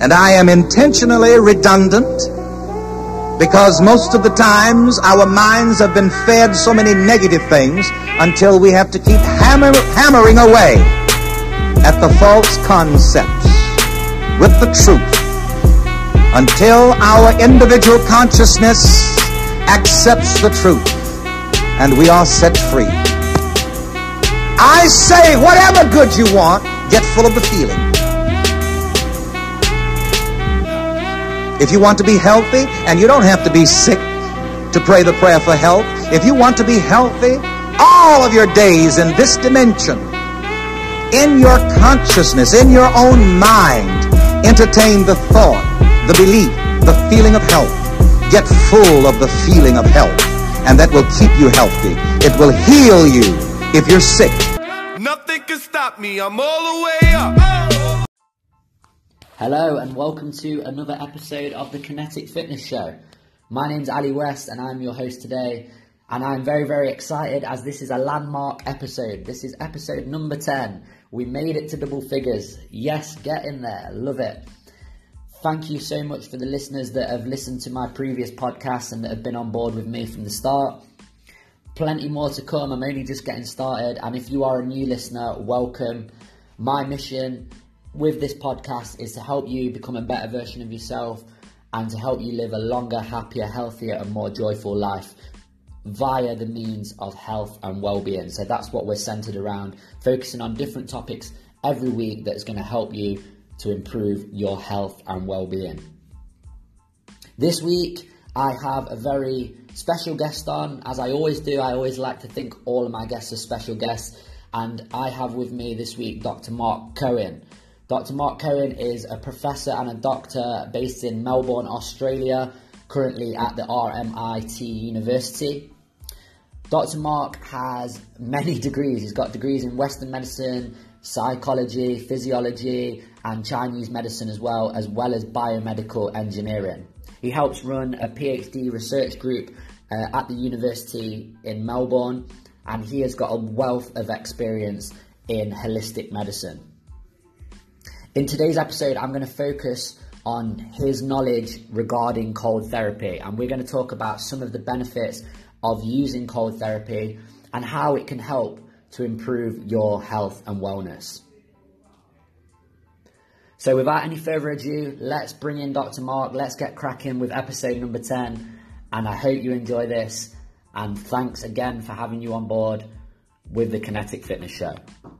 And I am intentionally redundant because most of the times our minds have been fed so many negative things until we have to keep hammering away at the false concepts with the truth until our individual consciousness accepts the truth and we are set free. I say, whatever good you want, get full of the feeling. If you want to be healthy, and you don't have to be sick to pray the prayer for health. If you want to be healthy all of your days in this dimension, in your consciousness, in your own mind, entertain the thought, the belief, the feeling of health. Get full of the feeling of health, and that will keep you healthy. It will heal you if you're sick. Nothing can stop me. I'm all the way up. Hello and welcome to another episode of the Kinetic Fitness Show. My name's Ali West and I'm your host today, and I'm very, very excited as this is a landmark episode. This is episode number 10. We made it to double figures. Yes, get in there. Love it. Thank you so much for the listeners that have listened to my previous podcasts and that have been on board with me from the start. Plenty more to come. I'm only just getting started, and if you are a new listener, welcome. My mission with this podcast is to help you become a better version of yourself and to help you live a longer, happier, healthier and more joyful life via the means of health and well-being. So that's what we're centered around, focusing on different topics every week that's going to help you to improve your health and well-being. This week I have a very special guest on. As I always do, I always like to think all of my guests are special guests, and I have with me this week Dr. Mark Cohen. Dr. Mark Cohen is a professor and a doctor based in Melbourne, Australia, currently at the RMIT University. Dr. Mark has many degrees. He's got degrees in Western medicine, psychology, physiology, and Chinese medicine as well as biomedical engineering. He helps run a PhD research group at the university in Melbourne, and he has got a wealth of experience in holistic medicine. In today's episode, I'm going to focus on his knowledge regarding cold therapy, and we're going to talk about some of the benefits of using cold therapy and how it can help to improve your health and wellness. So without any further ado, let's bring in Dr. Mark. Let's get cracking with episode number 10, and I hope you enjoy this, and thanks again for having you on board with the Kinetic Fitness Show.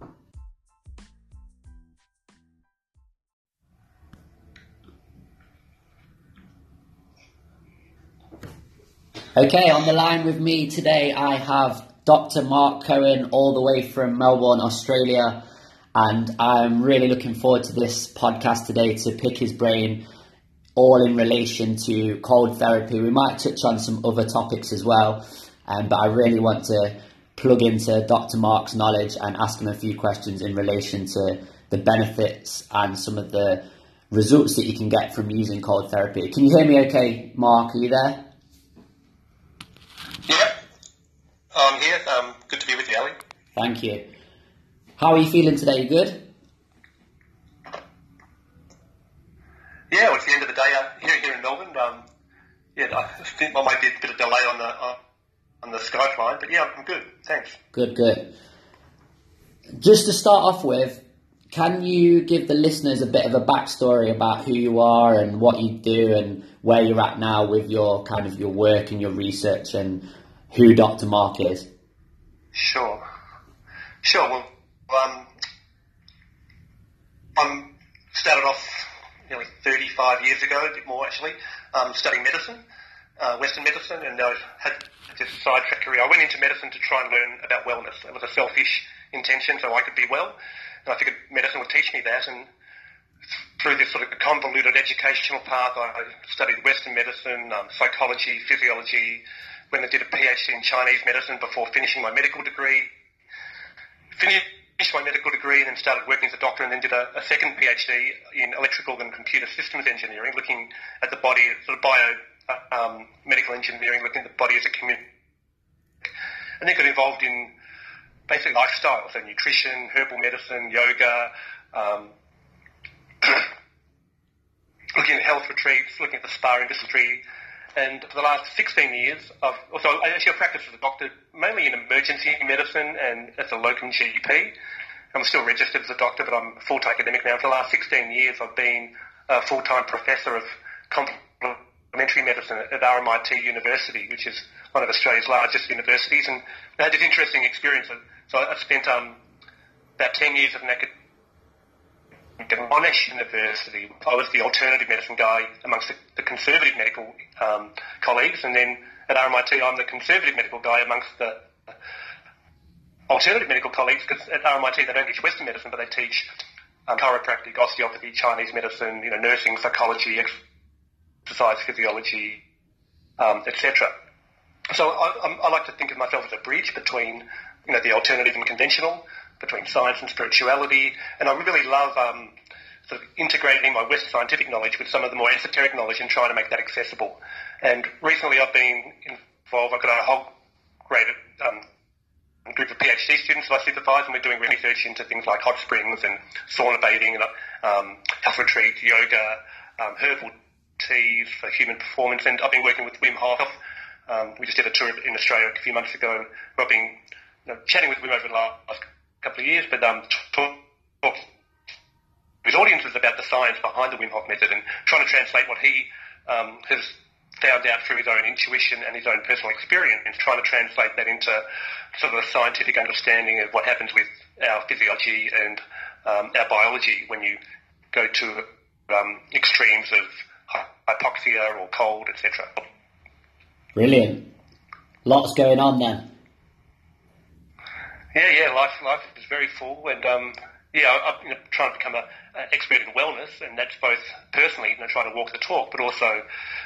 Okay, on the line with me today I have Dr. Mark Cohen all the way from Melbourne, Australia, and I'm really looking forward to this podcast today to pick his brain all in relation to cold therapy. We might touch on some other topics as well, but I really want to plug into Dr. Mark's knowledge and ask him a few questions in relation to the benefits and some of the results that you can get from using cold therapy. Can you hear me okay, Mark? Are you there? Yeah, I'm here. Good to be with you, Ali. Think you. How are you feeling today? You good? Yeah, well, it's the end of the day here in Melbourne. I think I might be a bit of delay on the Skype line, but yeah, I'm good. Thanks. Good. Just to start off with, can you give the listeners a bit of a backstory about who you are and what you do and where you're at now with your kind of your work and your research and who Dr. Mark is? Sure. Well, I'm started off nearly 35 years ago, a bit more actually, studying medicine, Western medicine, and I had this sidetrack career. I went into medicine to try and learn about wellness. It was a selfish intention, so I could be well, and I figured medicine would teach me that, and through this sort of convoluted educational path, I studied Western medicine, psychology, physiology, went and did a PhD in Chinese medicine before finishing my medical degree. Finished my medical degree and then started working as a doctor, and then did a second PhD in electrical and computer systems engineering, looking at the body, sort of medical engineering, looking at the body as a community. And then got involved in basic lifestyle, so nutrition, herbal medicine, yoga, looking at health retreats, looking at the spa industry. And for the last 16 years, I practice as a doctor, mainly in emergency medicine and as a locum GP. I'm still registered as a doctor, but I'm a full-time academic now. For the last 16 years, I've been a full-time professor of complementary medicine at RMIT University, which is one of Australia's largest universities. And I had this interesting experience. So I spent about 10 years at an academic at Monash University. I was the alternative medicine guy amongst the conservative medical colleagues, and then at RMIT I'm the conservative medical guy amongst the alternative medical colleagues, because at RMIT they don't teach Western medicine, but they teach chiropractic, osteopathy, Chinese medicine, nursing, psychology, exercise physiology, etc. So I like to think of myself as a bridge between the alternative and conventional, between science and spirituality, and I really love sort of integrating my Western scientific knowledge with some of the more esoteric knowledge and trying to make that accessible. And recently I've been involved, I've got a whole great group of PhD students who I supervise, and we're doing research into things like hot springs and sauna bathing and health retreat, yoga, herbal teas for human performance, and I've been working with Wim Hof. We just did a tour in Australia a few months ago, and I've been chatting with Wim over the last couple of years, but talk with audiences about the science behind the Wim Hof method and trying to translate what he has found out through his own intuition and his own personal experience, trying to translate that into sort of a scientific understanding of what happens with our physiology and our biology when you go to extremes of hypoxia or cold, etc. Brilliant. Lots going on then. Yeah, life is very full, and I'm trying to become an expert in wellness, and that's both personally, trying to walk the talk, but also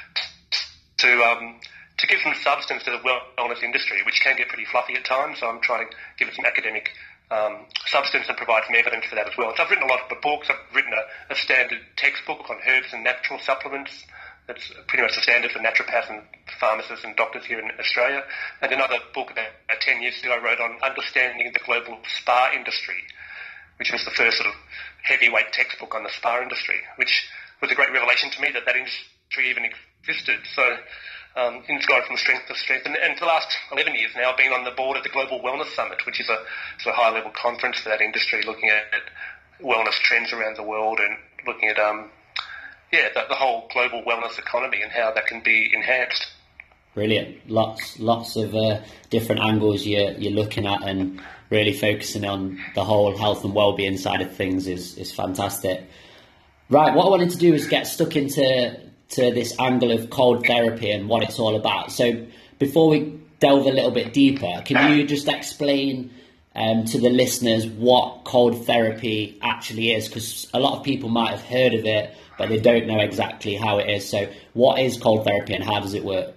to give some substance to the wellness industry, which can get pretty fluffy at times. So I'm trying to give it some academic substance and provide some evidence for that as well. So I've written a lot of books. I've written a standard textbook on herbs and natural supplements. That's pretty much the standard for naturopaths and pharmacists and doctors here in Australia. And another book about 10 years ago I wrote on understanding the global spa industry, which was the first sort of heavyweight textbook on the spa industry, which was a great revelation to me that industry even existed. So it's gone from strength to strength. And for the last 11 years now, I've been on the board of the Global Wellness Summit, which is a sort of high-level conference for that industry, looking at wellness trends around the world and looking at the whole global wellness economy and how that can be enhanced. Brilliant. Lots of different angles you're looking at, and really focusing on the whole health and well-being side of things is fantastic. Right, what I wanted to do is get stuck into this angle of cold therapy and what it's all about. So before we delve a little bit deeper, can you just explain to the listeners what cold therapy actually is? Because a lot of people might have heard of it, but they don't know exactly how it is. So what is cold therapy and how does it work?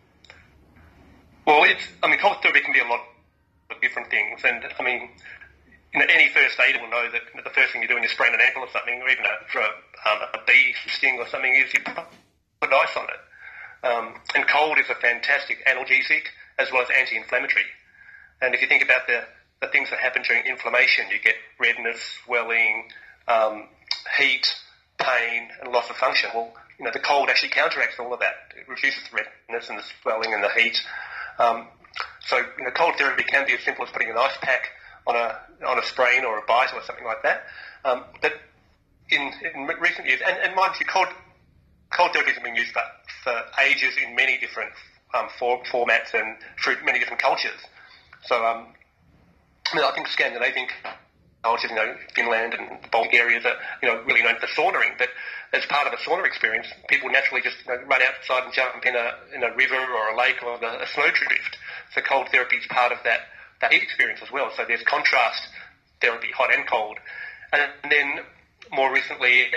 Well, cold therapy can be a lot of different things. And, any first aider will know that the first thing you do when you sprain an ankle or something, or even for a bee sting or something, is you put ice on it. And cold is a fantastic analgesic as well as anti-inflammatory. And if you think about the things that happen during inflammation, you get redness, swelling, heat, pain, and loss of function. Well, the cold actually counteracts all of that. It reduces the redness and the swelling and the heat. So cold therapy can be as simple as putting an ice pack on a sprain or a bite or something like that. But in recent years, and mind you, cold therapies have been used for ages in many different formats and through many different cultures. So I think Scandinavian cultures, Finland and the Baltic areas are really known for saunaing. But as part of a sauna experience, people naturally just run outside and jump in a river or a lake or a snowdrift. So cold therapy is part of that heat experience as well. So there's contrast therapy, hot and cold. And then more recently,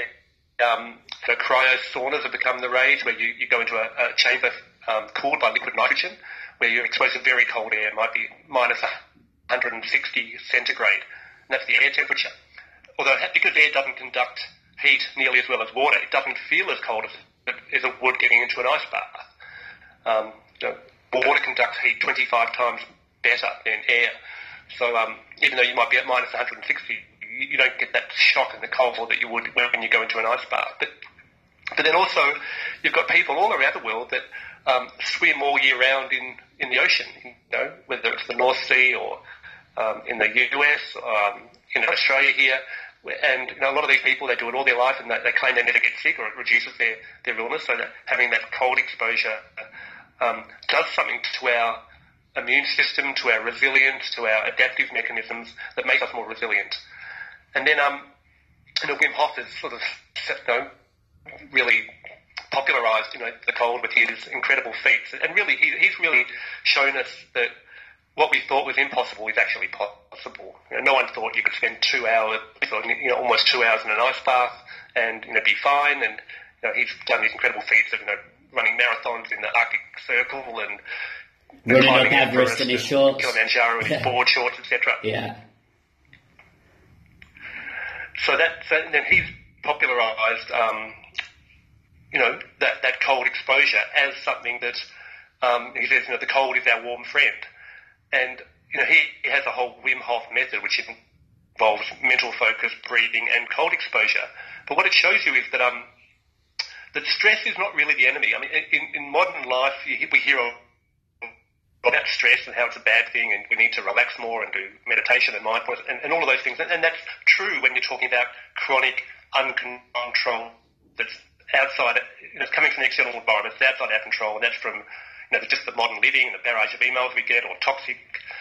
cryo saunas have become the rage, where you go into a chamber cooled by liquid nitrogen, where you're exposed to very cold air. It might be minus 160 centigrade. And that's the air temperature. Although because air doesn't conduct heat nearly as well as water, it doesn't feel as cold as a wood getting into an ice bath. Water conducts heat 25 times better than air. So even though you might be at minus 160, you don't get that shock and the cold that you would when you go into an ice bath. But But then also, you've got people all around the world that swim all year round in the ocean, whether it's the North Sea or in the US, in Australia here. And a lot of these people, they do it all their life, and they claim they never get sick, or it reduces their illness. So that having that cold exposure does something to our immune system, to our resilience, to our adaptive mechanisms that make us more resilient. And then Wim Hof has sort of really popularised the cold with his incredible feats, and really he's really shown us that what we thought was impossible is actually possible. No one thought you could spend 2 hours, almost 2 hours in an ice bath and be fine. And he's done these incredible feats of running marathons in the Arctic Circle and running up Everest in his shorts, Kilimanjaro in his board shorts, etc. Yeah. So then he's popularised, that cold exposure as something that he says, the cold is our warm friend. And, he has a whole Wim Hof method, which involves mental focus, breathing, and cold exposure. But what it shows you is that that stress is not really the enemy. I mean, in modern life, we hear about stress and how it's a bad thing, and we need to relax more and do meditation and mindfulness and all of those things. And that's true when you're talking about chronic, uncontrolled, that's outside, it's coming from the external environment, it's outside our control, and that's from just the modern living and the barrage of emails we get, or toxic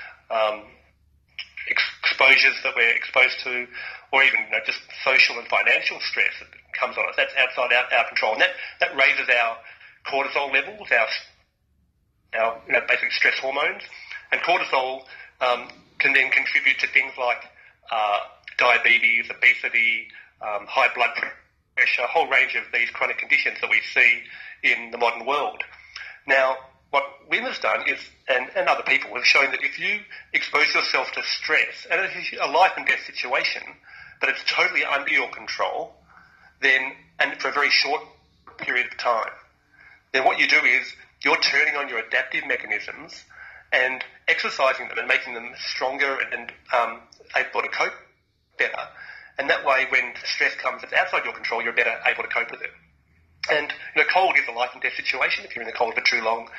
exposures that we're exposed to, or even just social and financial stress that comes on us. That's outside our control, and that raises our cortisol levels, our basic stress hormones. And cortisol can then contribute to things like diabetes, obesity, high blood pressure, a whole range of these chronic conditions that we see in the modern world. Now, what Wim has done is, and other people have shown, that if you expose yourself to stress, and it's a life and death situation, but it's totally under your control, then, and for a very short period of time, then what you do is you're turning on your adaptive mechanisms and exercising them and making them stronger and able to cope better. And that way, when stress comes that's outside your control, you're better able to cope with it. And cold is a life and death situation. If you're in the cold for too long,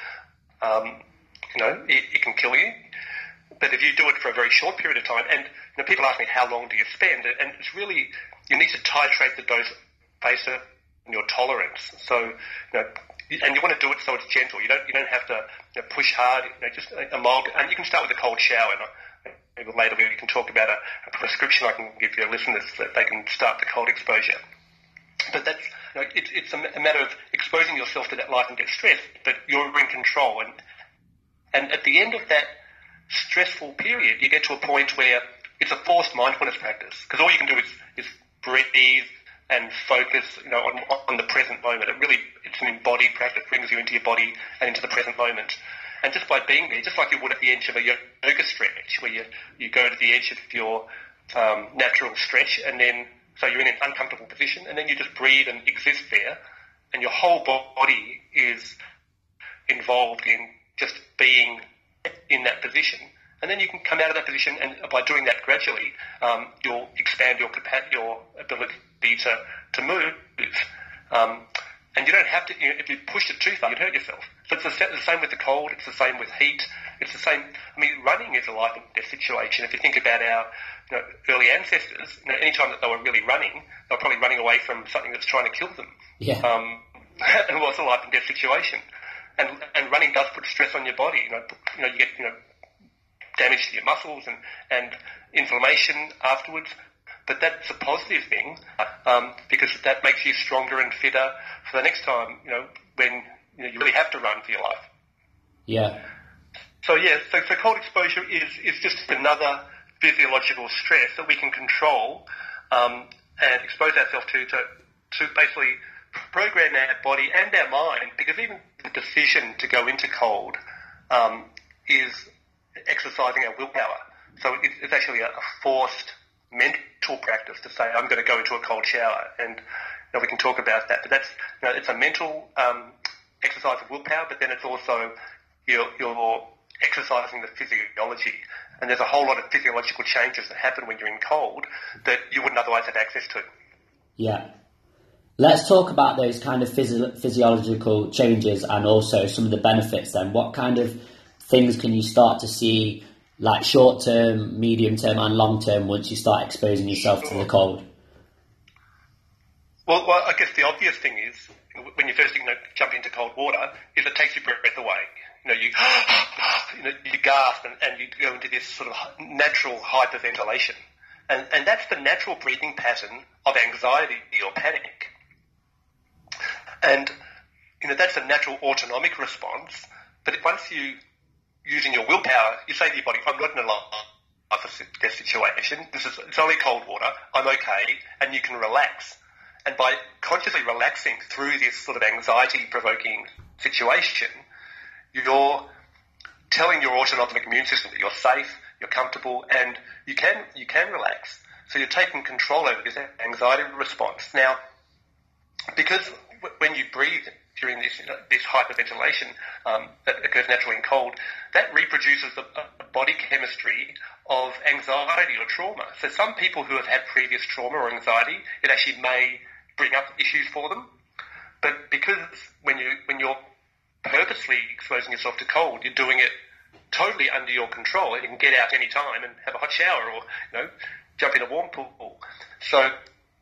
it can kill you. But if you do it for a very short period of time, and people ask me how long do you spend, and it's really, you need to titrate the dose based on your tolerance. So, and you want to do it so it's gentle. You don't have to push hard. Just a mild, and you can start with a cold shower. And maybe later we can talk about a prescription I can give your listeners that they can start the cold exposure. But that's it's a matter of exposing yourself to that life and death stress, but you're in control. And at the end of that stressful period, you get to a point where it's a forced mindfulness practice, because all you can do is breathe and focus, on the present moment. It's an embodied practice. It brings you into your body and into the present moment. And just by being there, just like you would at the edge of a yoga stretch, where you go to the edge of your natural stretch, and then so you're in an uncomfortable position, and then you just breathe and exist there, and your whole body is involved in just being in that position. And then you can come out of that position, and by doing that gradually, you'll expand your ability to move. And you don't have to, if you push it too far, you'd hurt yourself. So it's the same with the cold, it's the same with heat, it's the same, running is a life and death situation. If you think about our early ancestors, anytime that they were really running, they were probably running away from something that's trying to kill them. Yeah. And it was a life and death situation. And running does put stress on your body. You get, damage to your muscles and inflammation afterwards. But that's a positive thing, because that makes you stronger and fitter for the next time, when you really have to run for your life. Yeah. So cold exposure is just another physiological stress that we can control and expose ourselves to basically program our body and our mind, because even the decision to go into cold is exercising our willpower. So it's actually a forced mental practice to say, I'm going to go into a cold shower, and we can talk about that. But that's it's a mental exercise of willpower, but then it's also you're exercising the physiology, and there's a whole lot of physiological changes that happen when you're in cold that you wouldn't otherwise have access to. Yeah. Let's talk about those kind of physiological changes and also some of the benefits then. What kind of things can you start to see, like short term, medium term and long term, once you start exposing yourself to the cold? Well, I guess the obvious thing is, when you first jump into cold water, is it takes your breath away. You gasp and you go into this sort of natural hyperventilation. And that's the natural breathing pattern of anxiety or panic. And, that's a natural autonomic response. But once you, using your willpower, you say to your body, I'm not in a life situation. It's only cold water. I'm okay. And you can relax. And by consciously relaxing through this sort of anxiety-provoking situation, you're telling your autonomic immune system that you're safe, you're comfortable, and you can relax. So you're taking control over this anxiety response. Now, because when you breathe during this hyperventilation that occurs naturally in cold, that reproduces a body chemistry of anxiety or trauma. So some people who have had previous trauma or anxiety, it actually may bring up issues for them. But because when you're purposely exposing yourself to cold, you're doing it totally under your control. You can get out any time and have a hot shower or, jump in a warm pool. So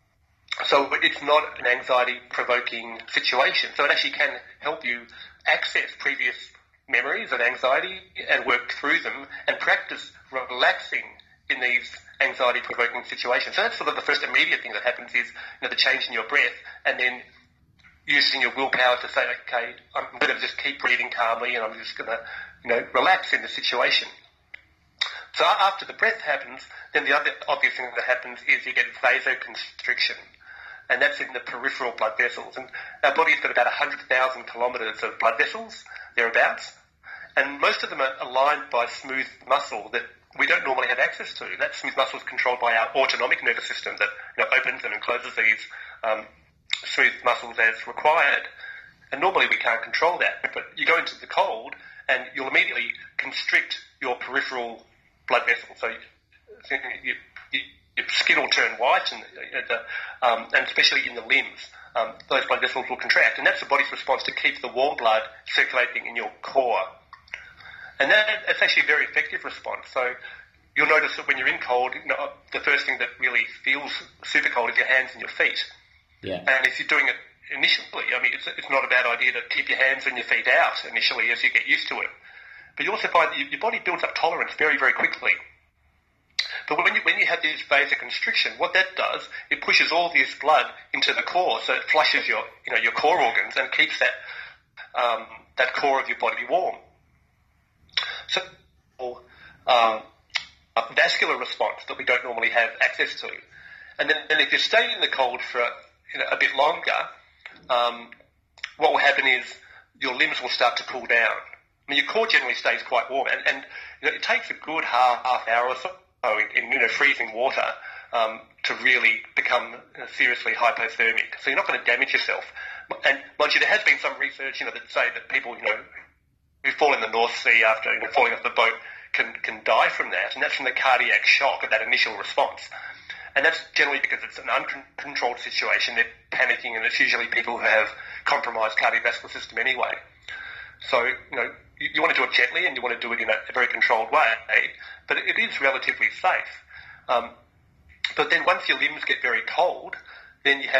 it's not an anxiety-provoking situation. So it actually can help you access previous memories of anxiety and work through them and practice relaxing in these anxiety-provoking situations. So that's sort of the first immediate thing that happens is, the change in your breath, and then using your willpower to say, okay, I'm going to just keep breathing calmly and I'm just going to, relax in the situation. So after the breath happens, then the other obvious thing that happens is you get vasoconstriction. And that's in the peripheral blood vessels. And our body's got about 100,000 kilometres of blood vessels, thereabouts. And most of them are aligned by smooth muscle that we don't normally have access to. That smooth muscle is controlled by our autonomic nervous system that opens and closes these smooth muscles as required. And normally we can't control that. But you go into the cold and you'll immediately constrict your peripheral blood vessels. So your skin will turn white and especially in the limbs, those blood vessels will contract. And that's the body's response to keep the warm blood circulating in your core. And that's actually a very effective response. So you'll notice that when you're in cold, the first thing that really feels super cold is your hands and your feet. Yeah. And if you're doing it initially, it's not a bad idea to keep your hands and your feet out initially as you get used to it. But you also find that your body builds up tolerance very, very quickly. But when you have this vasoconstriction, what that does, it pushes all this blood into the core, so it flushes your core organs and keeps that core of your body warm. So a vascular response that we don't normally have access to. And then if you stay in the cold for a bit longer, what will happen is your limbs will start to cool down. Your core generally stays quite warm, and it takes a good half hour or so in freezing water to really become seriously hypothermic. So you're not going to damage yourself. And mind you, there has been some research that say that people who fall in the North Sea after falling off the boat can die from that, and that's from the cardiac shock of that initial response. And that's generally because it's an uncontrolled situation. They're panicking, and it's usually people who have compromised cardiovascular system anyway. So, you want to do it gently and you want to do it in a very controlled way, but it is relatively safe. But then once your limbs get very cold, then you have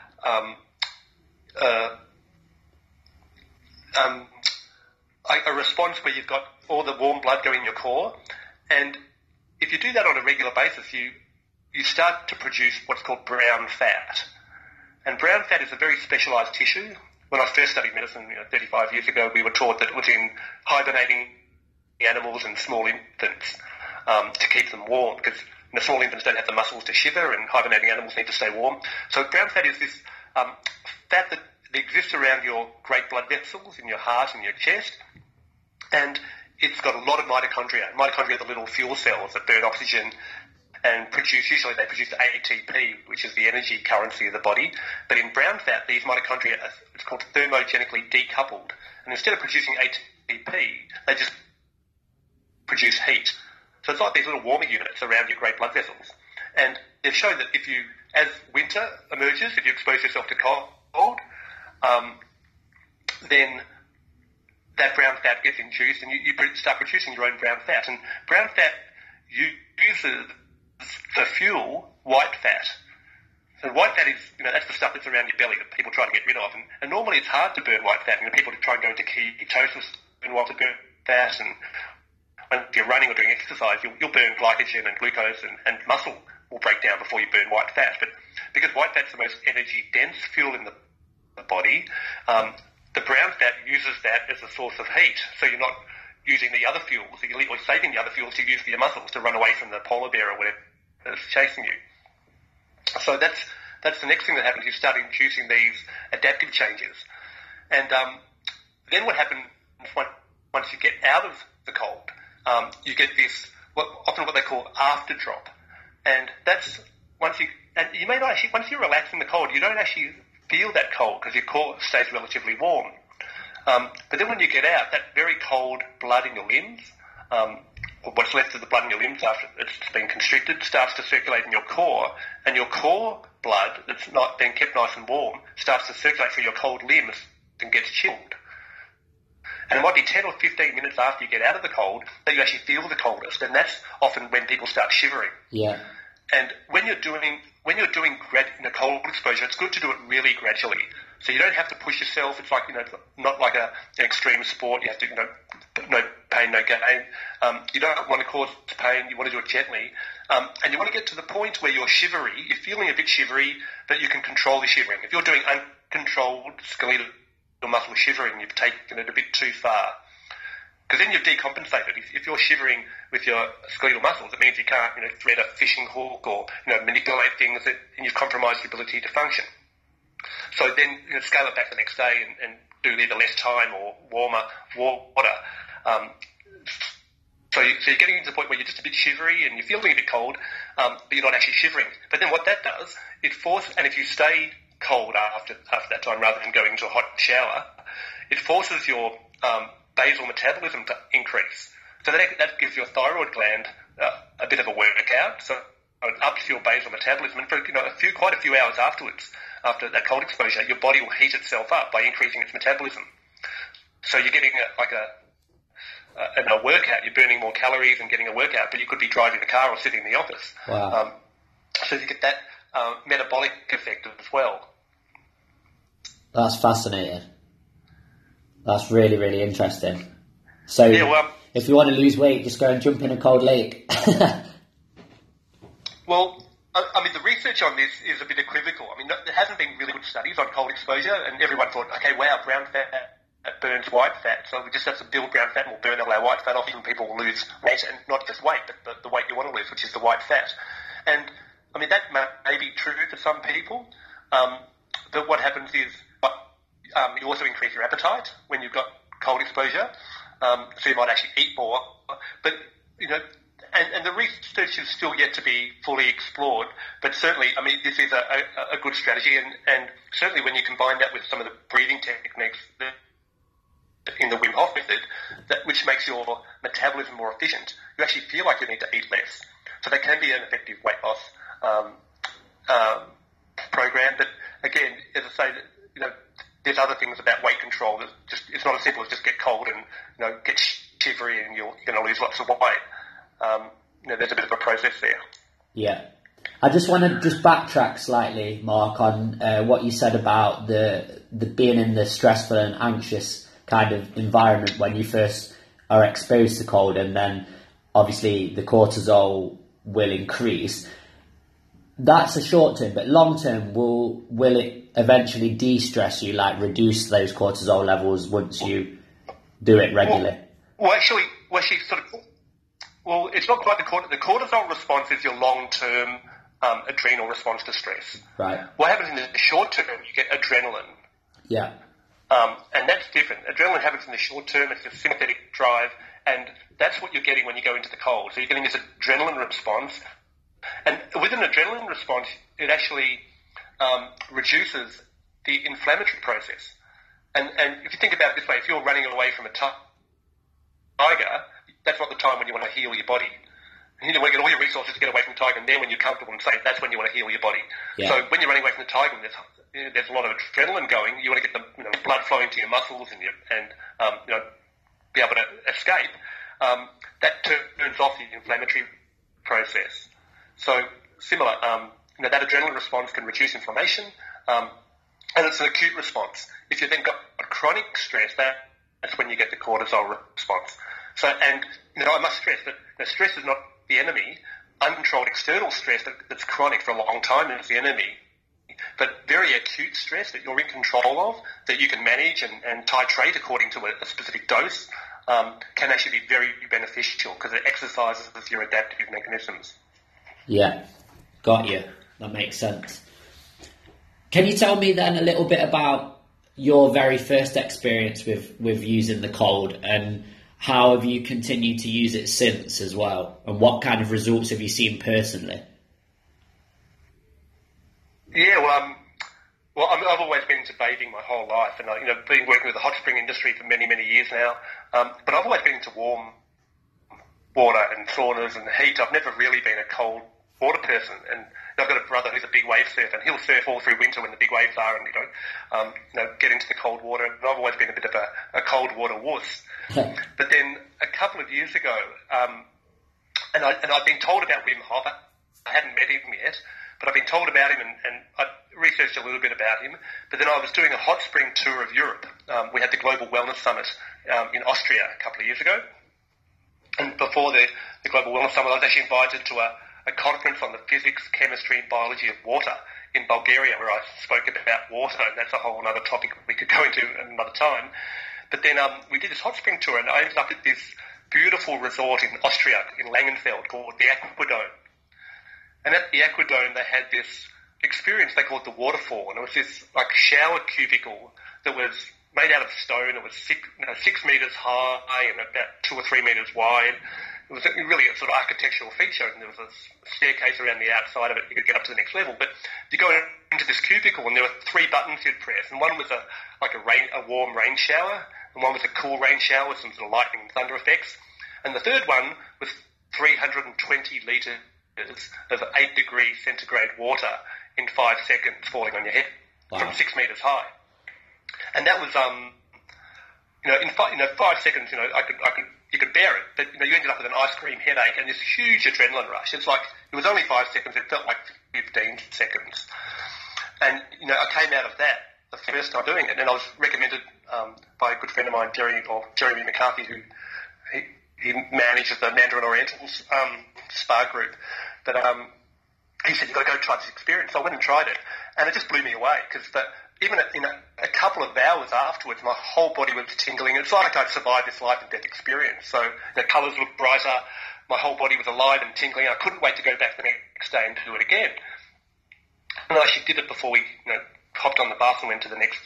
a response where you've got all the warm blood going in your core. And if you do that on a regular basis, you start to produce what's called brown fat. And brown fat is a very specialised tissue. When I first studied medicine 35 years ago, we were taught that it was in hibernating animals and small infants to keep them warm, because small infants don't have the muscles to shiver and hibernating animals need to stay warm. So brown fat is this fat that exists around your great blood vessels in your heart and your chest, and it's got a lot of mitochondria. Mitochondria are the little fuel cells that burn oxygen and usually they produce ATP, which is the energy currency of the body. But in brown fat, these mitochondria are, it's called thermogenically decoupled. And instead of producing ATP, they just produce heat. So it's like these little warming units around your great blood vessels. And they've shown that if you as winter emerges, if you expose yourself to cold, then that brown fat gets induced and you start producing your own brown fat. And brown fat uses the fuel white fat. So white fat is, that's the stuff that's around your belly that people try to get rid of. And normally it's hard to burn white fat. People try and go into ketosis and want to burn fat. And when you're running or doing exercise, you'll burn glycogen and glucose and muscle will break down before you burn white fat. But because white fat's the most energy-dense fuel in the body, the brown fat uses that as a source of heat. So you're not using the other fuels, or saving the other fuels to use for your muscles to run away from the polar bear or whatever that's chasing you. So that's the next thing that happens. You start inducing these adaptive changes. And then what happens once you get out of the cold, you get this, often what they call after drop. And that's you may not actually, once you relax in the cold, you don't actually feel that cold because your core stays relatively warm. But then when you get out, that very cold blood in your limbs, or what's left of the blood in your limbs after it's been constricted, starts to circulate in your core, and your core blood that's not been kept nice and warm starts to circulate through your cold limbs and gets chilled. And it might be 10 or 15 minutes after you get out of the cold that you actually feel the coldest, and that's often when people start shivering. Yeah. And when you're doing cold exposure, it's good to do it really gradually. So you don't have to push yourself. It's like, not like an extreme sport. You have to, no pain, no gain. You don't want to cause pain. You want to do it gently. And you want to get to the point where you're feeling a bit shivery, but you can control the shivering. If you're doing uncontrolled skeletal muscle shivering, you've taken it a bit too far. Because then you've decompensated. If you're shivering with your skeletal muscles, it means you can't, thread a fishing hook or, manipulate things, and you've compromised your ability to function. So then scale it back the next day and do either less time or warmer water. So you're getting to the point where you're just a bit shivery and you're feeling a bit cold, but you're not actually shivering. But then what that does, and if you stay cold after that time rather than going into a hot shower, it forces your basal metabolism to increase. So that gives your thyroid gland a bit of a workout. So it ups your basal metabolism, and for quite a few hours afterwards, after that cold exposure, your body will heat itself up by increasing its metabolism. So you're getting a workout. You're burning more calories and getting a workout, but you could be driving the car or sitting in the office. Wow. So you get that metabolic effect as well. That's fascinating. That's really, really interesting. So if you want to lose weight, just go and jump in a cold lake. Well, the research on this is a bit equivocal. There hasn't been really good studies on cold exposure, and everyone thought, okay, wow, brown fat burns white fat, so we just have to build brown fat and we'll burn all our white fat off, and people will lose weight, and not just weight, but the weight you want to lose, which is the white fat. And, that may be true for some people, but what happens is you also increase your appetite when you've got cold exposure, so you might actually eat more, but, and the research is still yet to be fully explored, but certainly, this is a good strategy, and certainly when you combine that with some of the breathing techniques in the Wim Hof method, which makes your metabolism more efficient, you actually feel like you need to eat less. So that can be an effective weight loss program, but again, as I say, there's other things about weight control that it's not as simple as just get cold and get shivery and you're going to lose lots of weight. There's a bit of a process there. Yeah. I just want to backtrack slightly, Mark, on what you said about the being in the stressful and anxious kind of environment when you first are exposed to cold, and then obviously the cortisol will increase. That's a short term, but long term, will it eventually de-stress you, like reduce those cortisol levels once you do it regularly? Well, actually, it's not quite the cortisol response is your long-term adrenal response to stress. Right. What happens in the short term, you get adrenaline. Yeah. And that's different. Adrenaline happens in the short term. It's a sympathetic drive, and that's what you're getting when you go into the cold. So you're getting this adrenaline response, and with an adrenaline response, it actually reduces the inflammatory process. And if you think about it this way, if you're running away from a tiger, that's not the time when you want to heal your body. You want to get all your resources to get away from the tiger, and then when you're comfortable and safe, that's when you want to heal your body. Yeah. So when you're running away from the tiger, there's a lot of adrenaline going. You want to get the blood flowing to your muscles and be able to escape. That turns off the inflammatory process. So similar, that adrenaline response can reduce inflammation, and it's an acute response. If you've then got a chronic stress, that's when you get the cortisol response. So, and I must stress that stress is not the enemy. Uncontrolled external stress that's chronic for a long time is the enemy. But very acute stress that you're in control of, that you can manage and titrate according to a specific dose, can actually be very beneficial because it exercises your adaptive mechanisms. Yeah, got you. That makes sense. Can you tell me then a little bit about your very first experience with using the cold, and how have you continued to use it since as well? And what kind of results have you seen personally? Yeah, well, I've always been into bathing my whole life, and been working with the hot spring industry for many, many years now. But I've always been into warm water and saunas and heat. I've never really been a cold water person. And I've got a brother who's a big wave surfer, and he'll surf all through winter when the big waves are, and get into the cold water. And I've always been a bit of a cold water wuss. But then a couple of years ago, and I've been told about Wim Hof. I hadn't met him yet, but I've been told about him, and I researched a little bit about him. But then I was doing a hot spring tour of Europe. We had the Global Wellness Summit in Austria a couple of years ago. And before the Global Wellness Summit, I was actually invited to a conference on the physics, chemistry and biology of water in Bulgaria, where I spoke about water, and that's a whole other topic we could go into another time. But then we did this hot spring tour, and I ended up at this beautiful resort in Austria, in Langenfeld, called the Aquadome. And at the Aquadome, they had this experience they called the waterfall, and it was this shower cubicle that was made out of stone. It was 6 meters high and about 2 or 3 meters wide. It was really a sort of architectural feature, and there was a staircase around the outside of it. You could get up to the next level. But you go into this cubicle, and there were 3 buttons you'd press, and one was a warm rain shower, and one was a cool rain shower with some sort of lightning and thunder effects, and the third one was 320 litres of 8 degrees centigrade water in 5 seconds falling on your head. Wow. From 6 meters high. And that was, in 5 seconds, you could bear it, but you ended up with an ice cream headache and this huge adrenaline rush. It's like, it was only 5 seconds, it felt like 15 seconds. And, I came out of that the first time doing it, and I was recommended by a good friend of mine, Jeremy McCarthy, who he manages the Mandarin Orientals spa group. But he said, you've got to go try this experience. So I went and tried it, and it just blew me away, because even in a couple of hours afterwards, my whole body was tingling. It's like I'd survived this life and death experience. So the colours looked brighter, my whole body was alive and tingling. I couldn't wait to go back the next day and do it again. And I actually did it before we hopped on the bus and went to the next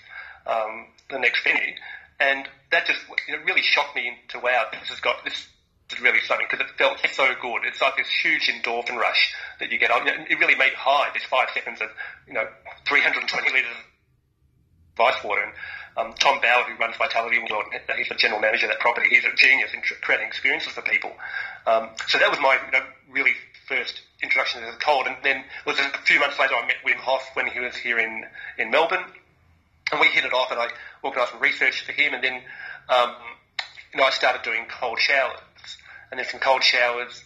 venue. And that just really shocked me into, wow, this is really something, because it felt so good. It's like this huge endorphin rush that you get on. It really made high, this 5 seconds of, 320 litres of ice water. And Tom Bauer, who runs Vitality World, he's the general manager of that property. He's a genius in creating experiences for people. So that was my really first introduction to the cold. And then it was a few months later I met Wim Hof when he was here in Melbourne. And we hit it off, and I organised some research for him. And then, I started doing cold showers. And then from cold showers,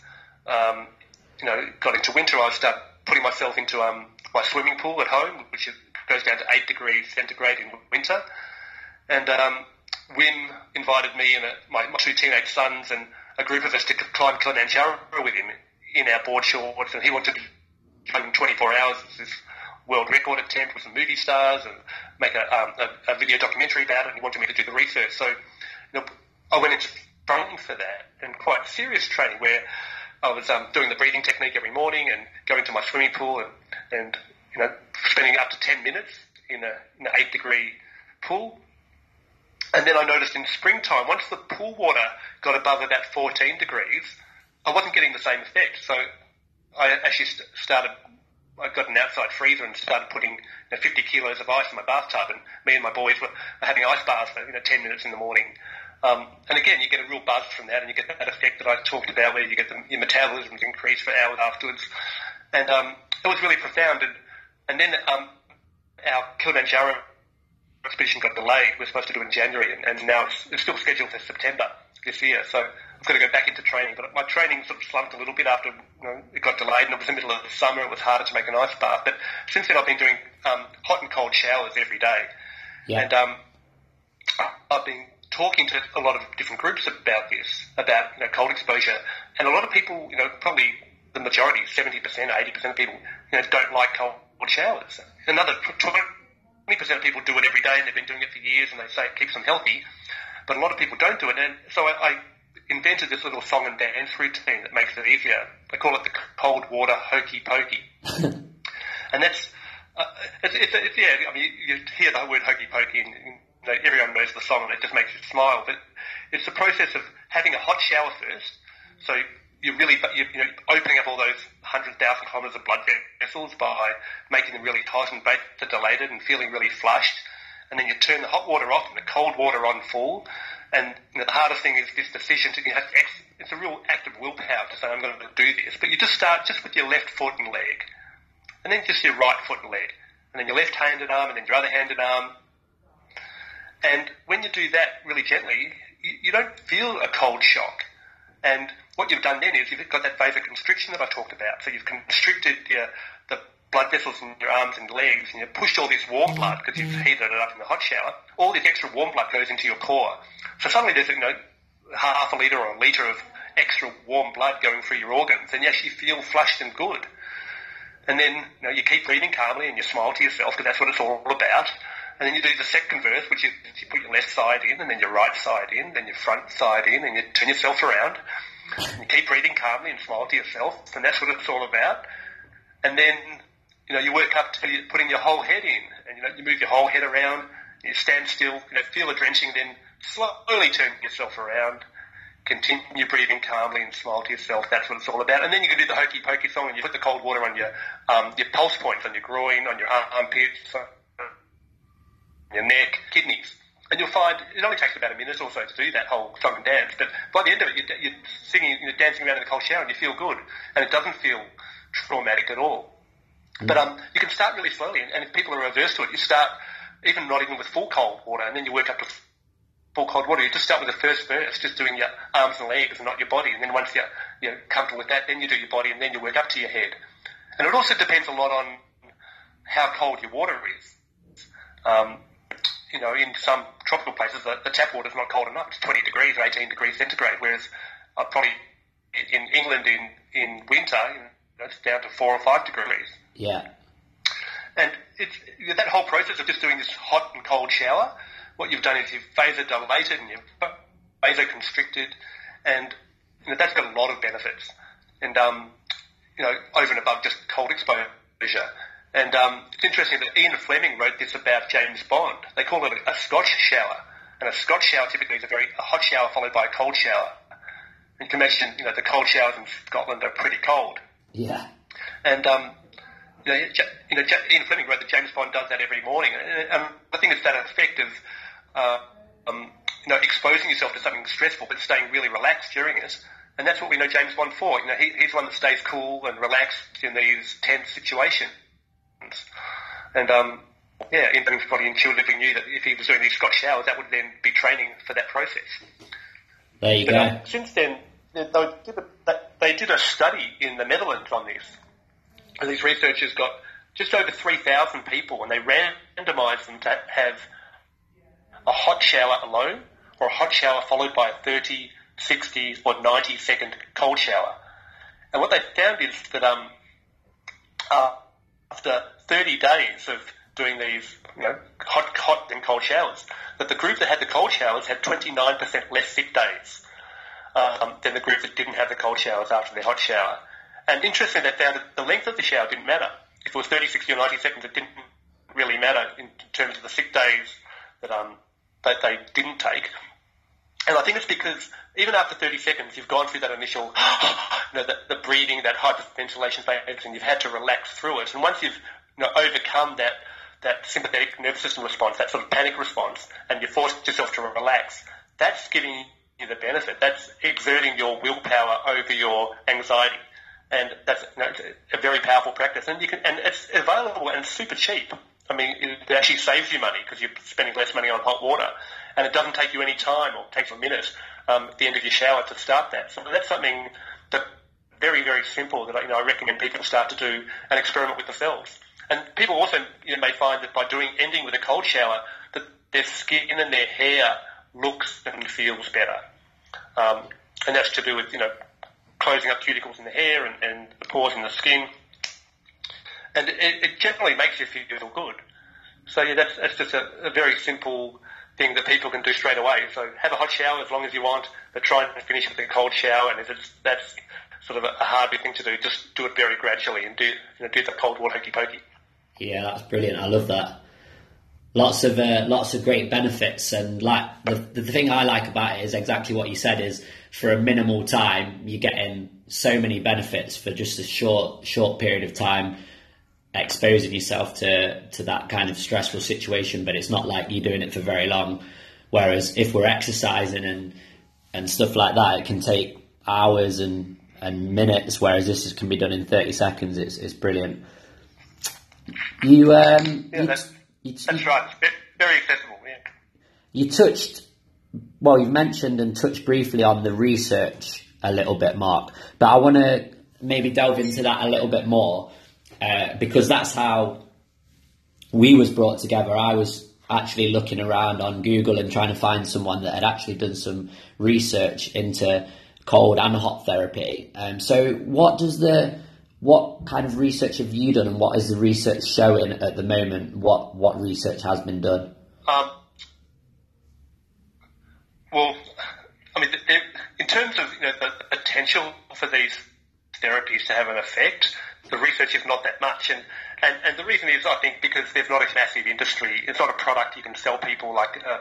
got into winter. I started putting myself into my swimming pool at home, which goes down to 8 degrees centigrade in winter. And Wim invited me and my 2 teenage sons and a group of us to climb Kilimanjaro with him in our board shorts. And he wanted to climb in 24 hours. It's this world record attempt with some movie stars and make a video documentary about it. And he wanted me to do the research. So I went into training for that, and quite serious training, where I was doing the breathing technique every morning and going to my swimming pool and spending up to 10 minutes in an 8 degree pool. And then I noticed in springtime, once the pool water got above about 14 degrees, I wasn't getting the same effect. So I actually I got an outside freezer and started putting 50 kilos of ice in my bathtub, and me and my boys were having ice baths for 10 minutes in the morning And again, you get a real buzz from that, and you get that effect that I talked about where you get your metabolism increase for hours afterwards. And it was really profound. And then our Kilimanjaro expedition got delayed. We were supposed to do it in January, and now it's still scheduled for September this year. So I've got to go back into training. But my training sort of slumped a little bit after it got delayed, and it was the middle of the summer. It was harder to make an ice bath. But since then, I've been doing hot and cold showers every day. Yeah. And I've been talking to a lot of different groups about this, about cold exposure. And a lot of people, probably the majority, 70%, 80% of people, don't like cold showers. Another 20% of people do it every day, and they've been doing it for years, and they say it keeps them healthy. But a lot of people don't do it, and so I invented this little song and dance routine that makes it easier. I call it the cold water hokey pokey. And that's, you hear the word hokey pokey, and everyone knows the song, and it just makes you smile. But it's the process of having a hot shower first. So you're opening up all those 100,000 kilometres of blood vessels by making them really hot and vasodilated and feeling really flushed. And then you turn the hot water off and the cold water on full. And the hardest thing is this decision it's a real act of willpower to say, I'm going to do this. But you just start just with your left foot and leg. And then just your right foot and leg. And then your left-handed arm, and then your other-handed arm. And when you do that really gently, you don't feel a cold shock. And what you've done then is you've got that vasoconstriction that I talked about. So you've constricted the blood vessels in your arms and legs, and you've pushed all this warm blood because you've heated it up in the hot shower. All this extra warm blood goes into your core. So suddenly there's half a litre or a litre of extra warm blood going through your organs, and you actually feel flushed and good. And then you keep breathing calmly and you smile to yourself because that's what it's all about. And then you do the second verse, which is you put your left side in, and then your right side in, then your front side in, and you turn yourself around. And you keep breathing calmly and smile to yourself, and that's what it's all about. And then, you work up till you're putting your whole head in, and you move your whole head around, you stand still, feel the drenching, then slowly turn yourself around, continue breathing calmly and smile to yourself. That's what it's all about. And then you can do the hokey pokey song, and you put the cold water on your pulse points, on your groin, on your armpits, your neck, kidneys. And you'll find it only takes about a minute or so to do that whole song and dance, but by the end of it, you're singing, dancing around in the cold shower, and you feel good, and it doesn't feel traumatic at all. But you can start really slowly, and if people are averse to it, you start not even with full cold water, and then you work up to full cold water. You just start with the first verse, just doing your arms and legs and not your body, and then once you're comfortable with that, then you do your body, and then you work up to your head. And it also depends a lot on how cold your water is. In some tropical places, the tap water is not cold enough. It's 20 degrees or 18 degrees centigrade, whereas probably in England in winter, it's down to 4 or 5 degrees. Yeah. And it's that whole process of just doing this hot and cold shower, what you've done is you've vasodilated and you've vasoconstricted, and that's got a lot of benefits. And, over and above just cold exposure. And it's interesting that Ian Fleming wrote this about James Bond. They call it a Scotch shower. And a Scotch shower typically is a hot shower followed by a cold shower. And you can imagine, the cold showers in Scotland are pretty cold. Yeah. And, Ian Fleming wrote that James Bond does that every morning. And I think it's that effect of, exposing yourself to something stressful but staying really relaxed during it. And that's what we know James Bond for. He's one that stays cool and relaxed in these tense situations. And, Ian Fleming probably intuitively knew that if he was doing these Scotch showers, that would then be training for that process. There you go. Since then, they did a study in the Netherlands on this. And these researchers got just over 3,000 people, and they randomised them to have a hot shower alone or a hot shower followed by a 30, 60 or 90-second cold shower. And what they found is that after 30 days of doing these hot and cold showers, that the group that had the cold showers had 29% less sick days than the group that didn't have the cold showers after their hot shower. And interestingly, they found that the length of the shower didn't matter. If it was 30, 60 or 90 seconds, it didn't really matter in terms of the sick days that they didn't take. And I think it's because even after 30 seconds, you've gone through that initial, the breathing, that hyperventilation phase, and you've had to relax through it. And once you've overcome that sympathetic nervous system response, that sort of panic response, and you forced yourself to relax, that's giving you the benefit. That's exerting your willpower over your anxiety. And that's a very powerful practice. And it's available and super cheap. I mean, it actually saves you money because you're spending less money on hot water. And it doesn't take you any time, or it takes a minute at the end of your shower to start that. So that's something that very, very simple that I recommend people start to do and experiment with themselves. And people also may find that by ending with a cold shower, that their skin and their hair looks and feels better. And that's to do with, closing up cuticles in the hair and the pores in the skin. And it generally makes you feel good. So that's just a very simple thing that people can do straight away. So have a hot shower as long as you want, but try and finish with a cold shower. And if that's sort of a hard thing to do, just do it very gradually and do the cold water hokey pokey. Yeah, that's brilliant. I love that. Lots of great benefits, and like the thing I like about it is exactly what you said. Is for a minimal time you're getting so many benefits for just a short period of time, exposing yourself to that kind of stressful situation. But it's not like you're doing it for very long. Whereas if we're exercising and stuff like that, it can take hours and minutes. Whereas this can be done in 30 seconds. It's brilliant. That's right. It's very accessible, yeah. You've mentioned and touched briefly on the research a little bit, Mark, but I want to maybe delve into that a little bit more because that's how we was brought together. I was actually looking around on Google and trying to find someone that had actually done some research into cold and hot therapy. So what kind of research have you done, and what is the research showing at the moment? What research has been done? Well, I mean, in terms of the potential for these therapies to have an effect, the research is not that much, and the reason is, I think, because there's not a massive industry. It's not a product you can sell people like a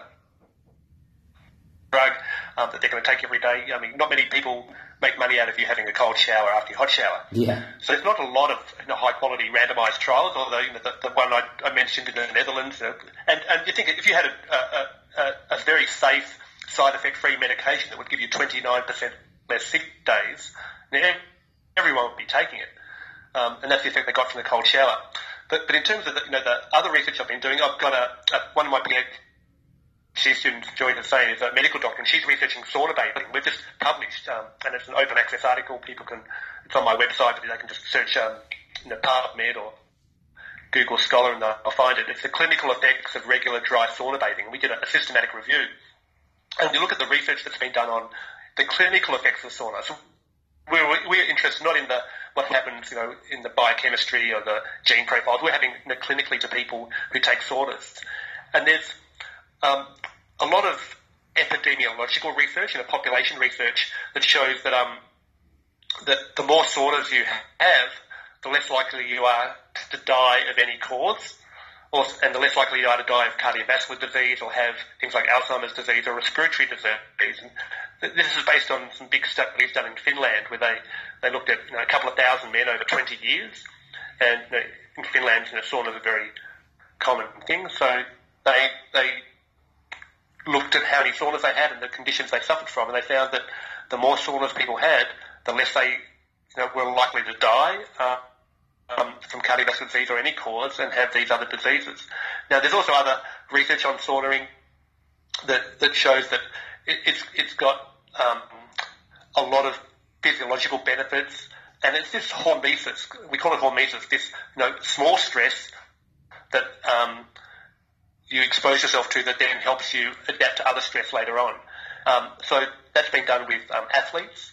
drug that they're going to take every day. I mean, not many people make money out of you having a cold shower after your hot shower. Yeah. So there's not a lot of high quality randomised trials, although the one I mentioned in the Netherlands, and you think if you had a very safe, side effect free medication that would give you 29% less sick days, everyone would be taking it, and that's the effect they got from the cold shower. But in terms of the other research I've been doing, I've got one of my PhD students, Joy Hussain, is a medical doctor, and she's researching sauna bathing. We've just published, and it's an open access article. It's on my website, but they can just search PubMed or Google Scholar and they'll find it. It's the clinical effects of regular dry sauna bathing. We did a systematic review, and we look at the research that's been done on the clinical effects of sauna. So we're interested not in what happens, in the biochemistry or the gene profiles. We're having clinically to people who take saunas, and there's a lot of epidemiological research, population research that shows that that the more saunas you have, the less likely you are to die of any cause, and the less likely you are to die of cardiovascular disease or have things like Alzheimer's disease or respiratory disease. And this is based on some big studies done in Finland, where they looked at a couple of thousand men over 20 years, and in Finland, saunas are a very common thing. So they looked at how many saunas they had and the conditions they suffered from, and they found that the more saunas people had, the less they were likely to die from cardiovascular disease or any cause and have these other diseases. Now, there's also other research on sauning that shows that it's got a lot of physiological benefits, and it's this hormesis. We call it hormesis, this small stress that you expose yourself to that then helps you adapt to other stress later on. So that's been done with athletes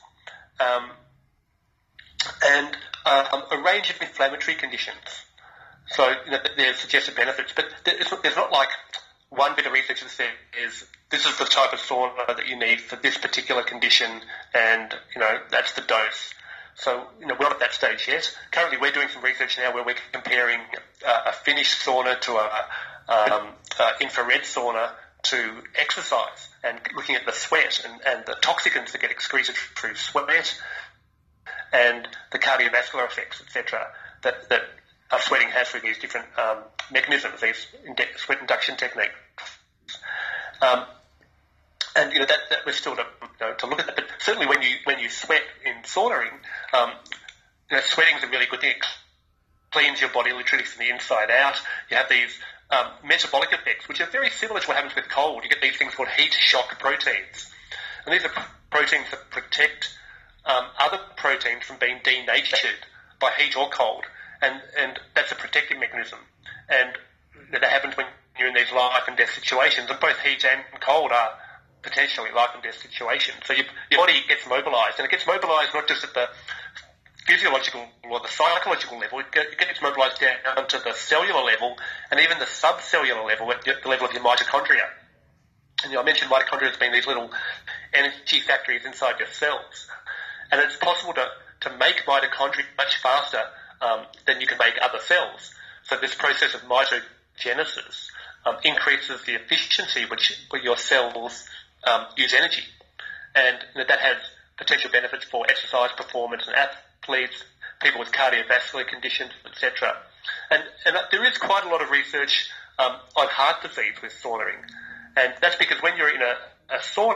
and a range of inflammatory conditions. So there's suggested benefits, but there's not like one bit of research that says this is the type of sauna that you need for this particular condition, and that's the dose. So we're not at that stage yet. Currently, we're doing some research now where we're comparing a Finnish sauna to a infrared sauna to exercise, and looking at the sweat and the toxicants that get excreted through sweat and the cardiovascular effects, etc., that sweating has through these different mechanisms, these sweat induction techniques. And that was still to look at that. But certainly when you sweat in saunering, sweating is a really good thing. It cleans your body literally from the inside out. You have these metabolic effects, which are very similar to what happens with cold. You get these things called heat shock proteins. And these are proteins that protect other proteins from being denatured by heat or cold. And that's a protective mechanism. And that happens when you're in these life and death situations. And both heat and cold are potentially life and death situations. So your body gets mobilised. And it gets mobilised not just at the physiological or the psychological level, it gets mobilised down to the cellular level and even the subcellular level, at the level of your mitochondria. And I mentioned mitochondria as being these little energy factories inside your cells. And it's possible to make mitochondria much faster than you can make other cells. So this process of mitogenesis increases the efficiency which your cells use energy. And that has potential benefits for exercise performance and athletes, people with cardiovascular conditions, etc. And there is quite a lot of research on heart disease with saunering. And that's because when you're in a sauna,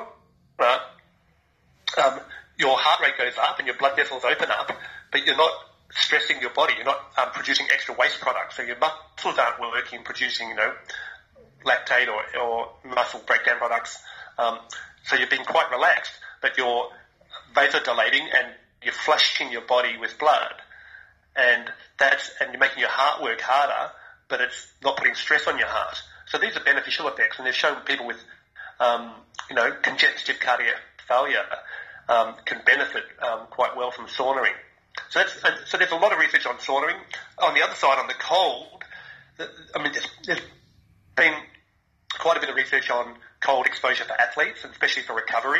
your heart rate goes up and your blood vessels open up, but you're not stressing your body. You're not producing extra waste products. So your muscles aren't working, producing, lactate or muscle breakdown products. So you're being quite relaxed, but you're vasodilating and you're flushing your body with blood. And you're making your heart work harder, but it's not putting stress on your heart. So these are beneficial effects, and they've shown people with, congestive cardiac failure can benefit quite well from saunering. So there's a lot of research on saunering. On the other side, on the cold, there's been quite a bit of research on cold exposure for athletes, and especially for recovery.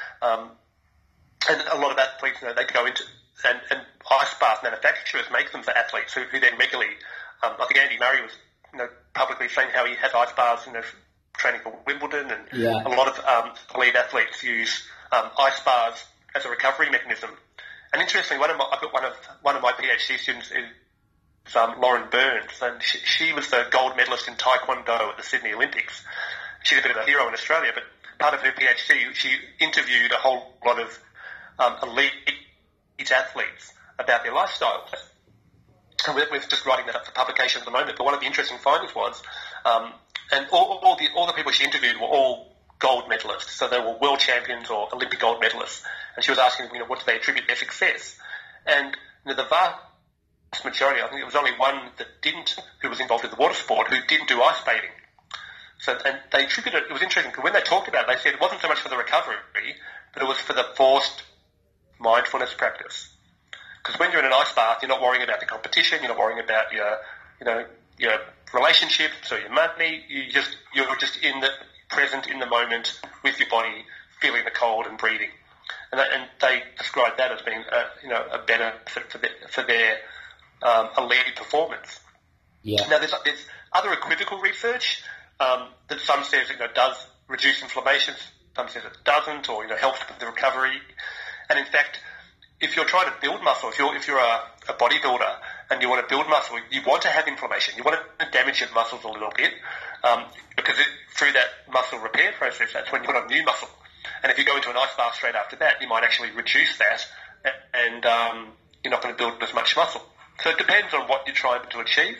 And a lot of athletes, they go into, and ice bath manufacturers make them for athletes who then regularly, I think Andy Murray was, publicly saying how he has ice baths, training for Wimbledon, and a lot of elite athletes use ice baths as a recovery mechanism. And interestingly, I've got one of my PhD students is Lauren Burns, and she was the gold medalist in Taekwondo at the Sydney Olympics. She's a bit of a hero in Australia, but part of her PhD, she interviewed a whole lot of elite athletes about their lifestyles. And we're just writing that up for publication at the moment. But one of the interesting findings was, and all the people she interviewed were all gold medalists, so they were world champions or Olympic gold medalists. And she was asking, what do they attribute their success? And the vast majority, I think there was only one who was involved in the water sport, who didn't do ice bathing. So, and they attributed it was interesting because when they talked about it, they said it wasn't so much for the recovery, but it was for the forced mindfulness practice. Because when you're in an ice bath, you're not worrying about the competition, you're not worrying about your relationships or your money. you're just present in the moment with your body, feeling the cold and breathing. And they described that as being a benefit for their elite performance. Yeah. Now there's other equivocal research that some says does reduce inflammation, some says it doesn't, or helps with the recovery. And in fact, if you're trying to build muscle, if you're a bodybuilder and you want to build muscle, you want to have inflammation. You want to damage your muscles a little bit because through that muscle repair process, that's when you put on new muscle. And if you go into an ice bath straight after that, you might actually reduce that and you're not going to build as much muscle. So it depends on what you're trying to achieve.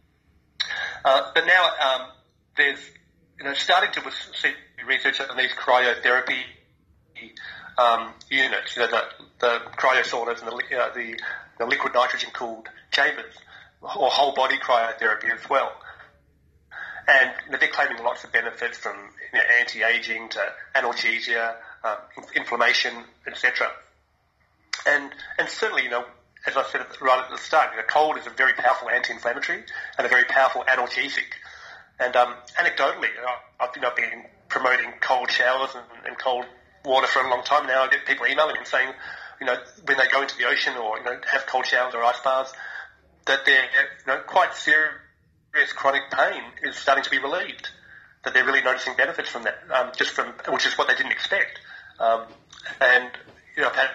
But now there's starting to see research on these cryotherapy units, the cryosaunas and the liquid nitrogen cooled chambers, or whole body cryotherapy as well. And they're claiming lots of benefits from anti-aging to analgesia, inflammation, etc. And certainly, as I said right at the start, cold is a very powerful anti-inflammatory and a very powerful analgesic. And anecdotally, I've been promoting cold showers and cold water for a long time now. I get people emailing me saying, when they go into the ocean or have cold showers or ice baths, that their quite serious chronic pain is starting to be relieved. That they're really noticing benefits from that, which is what they didn't expect. And I've had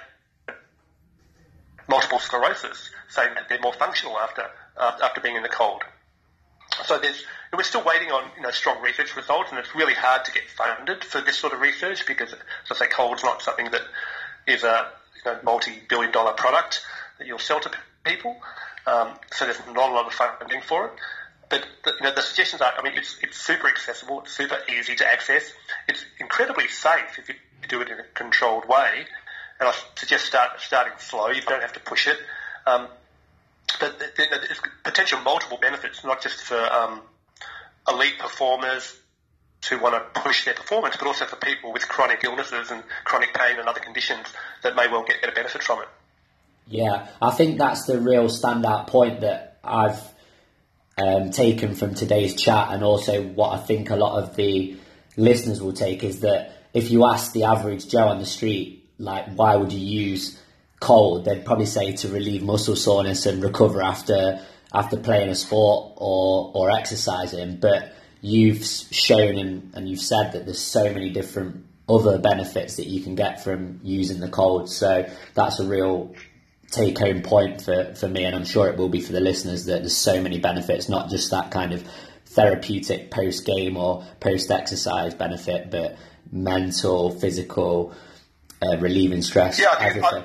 multiple sclerosis saying that they're more functional after being in the cold. So we're still waiting on strong research results, and it's really hard to get funded for this sort of research because, as I say, cold's not something that is a multi-billion-dollar product that you'll sell to people. So there's not a lot of funding for it. But the suggestions are, it's super accessible, it's super easy to access, it's incredibly safe if you do it in a controlled way, and I suggest starting slow. You don't have to push it. But there's potential multiple benefits, not just for elite performers who want to push their performance, but also for people with chronic illnesses and chronic pain and other conditions that may well get a benefit from it. Yeah, I think that's the real standout point that I've taken from today's chat, and also what I think a lot of the listeners will take is that if you ask the average Joe on the street, like, why would you use cold, they'd probably say to relieve muscle soreness and recover after playing a sport or exercising. But you've shown and you've said that there's so many different other benefits that you can get from using the cold. So that's a real take-home point for me, and I'm sure it will be for the listeners, that there's so many benefits, not just that kind of therapeutic post-game or post-exercise benefit, but mental, physical, relieving stress, everything.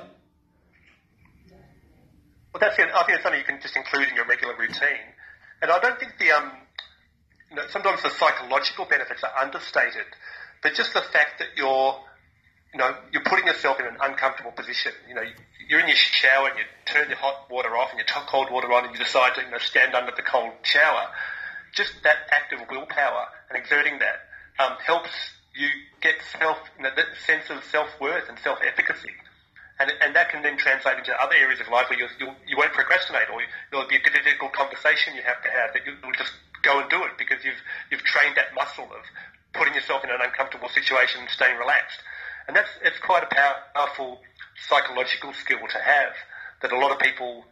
Well, that's it. I think it's something you can just include in your regular routine. And I don't think sometimes the psychological benefits are understated, but just the fact that you're putting yourself in an uncomfortable position. You're in your shower and you turn your hot water off and your cold water on, and you decide to stand under the cold shower. Just that act of willpower and exerting that helps you get that sense of self-worth and self-efficacy. And that can then translate into other areas of life where you won't procrastinate, or there'll be a difficult conversation you have to have that you'll just go and do it because you've trained that muscle of putting yourself in an uncomfortable situation and staying relaxed. And it's quite a powerful psychological skill to have that a lot of people,